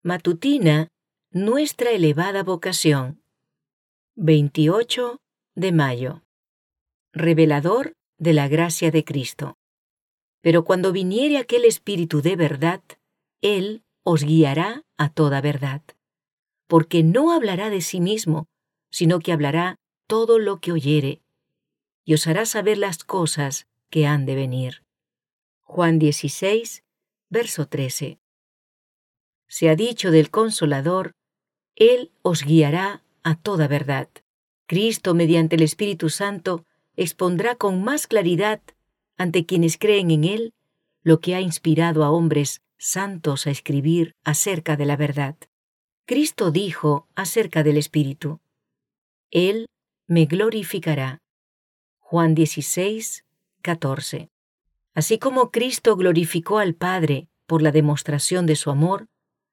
Matutina, nuestra elevada vocación. 28 de mayo. Revelador de la gracia de Cristo. Pero cuando viniere aquel Espíritu de verdad, Él os guiará a toda verdad, porque no hablará de sí mismo, sino que hablará todo lo que oyere, y os hará saber las cosas que han de venir. Juan 16, verso 13. Se ha dicho del Consolador, Él os guiará a toda verdad. Cristo, mediante el Espíritu Santo, expondrá con más claridad ante quienes creen en Él lo que ha inspirado a hombres santos a escribir acerca de la verdad. Cristo dijo acerca del Espíritu: Él me glorificará. Juan 16, 14. Así como Cristo glorificó al Padre por la demostración de su amor,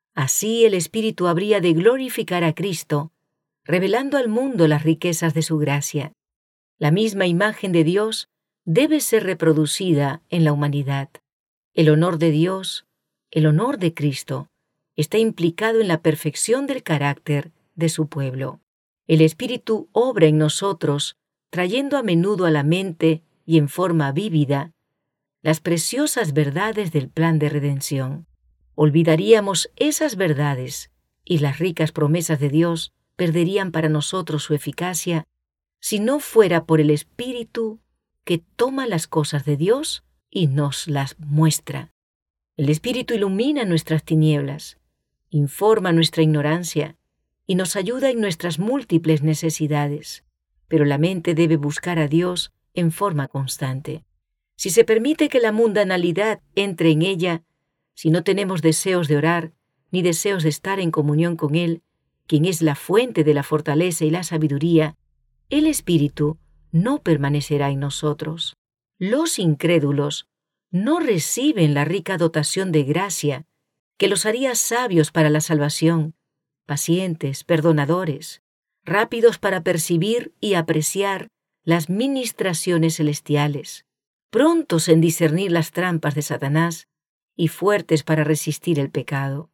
así el Espíritu habría de glorificar a Cristo, revelando al mundo las riquezas de su gracia. La misma imagen de Dios debe ser reproducida en la humanidad. El honor de Dios, el honor de Cristo, está implicado en la perfección del carácter de su pueblo. El Espíritu obra en nosotros, trayendo a menudo a la mente y en forma vívida las preciosas verdades del plan de redención. Olvidaríamos esas verdades y las ricas promesas de Dios perderían para nosotros su eficacia si no fuera por el Espíritu que toma las cosas de Dios y nos las muestra. El Espíritu ilumina nuestras tinieblas, informa nuestra ignorancia y nos ayuda en nuestras múltiples necesidades, pero la mente debe buscar a Dios en forma constante. Si se permite que la mundanalidad entre en ella, si no tenemos deseos de orar, ni deseos de estar en comunión con Él, quien es la fuente de la fortaleza y la sabiduría, el Espíritu no permanecerá en nosotros. Los incrédulos no reciben la rica dotación de gracia que los haría sabios para la salvación, pacientes, perdonadores, rápidos para percibir y apreciar las ministraciones celestiales, prontos en discernir las trampas de Satanás y fuertes para resistir el pecado.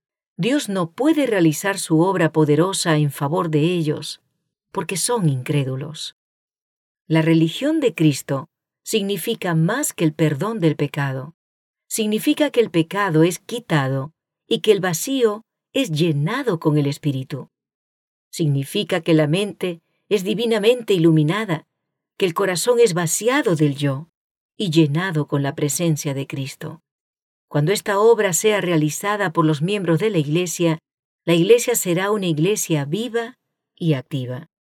Dios no puede realizar su obra poderosa en favor de ellos, porque son incrédulos. La religión de Cristo significa más que el perdón del pecado. Significa que el pecado es quitado y que el vacío es llenado con el Espíritu. Significa que la mente es divinamente iluminada, que el corazón es vaciado del yo y llenado con la presencia de Cristo. Cuando esta obra sea realizada por los miembros de la Iglesia será una Iglesia viva y activa.